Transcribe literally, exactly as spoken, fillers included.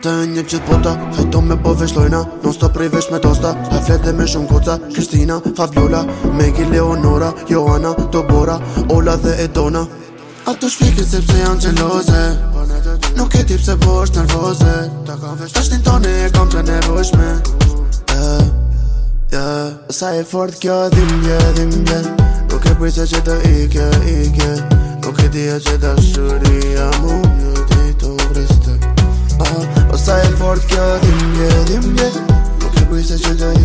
Të një qitë pota, hajto me po vesh lojna. Non stop prej vesh me tosta, ha flete me shumë koca. Kristina, Fabiola, Megi, Leonora, Joana, Tobora, Ola dhe Edona. Ato shpikin sepse janë gjeloze, nuk e tip se po është nervoze. Tashtin tone e kam të nevojshme, yeah, yeah. Sa e fort kjo dhimbje, dhimbje, nuk e pritse që të ike, ike. Nuk e dija që dashuria mu një dit u vriste. O sa e fort kjo dhimbje, dhimbje, nuk e pritse që të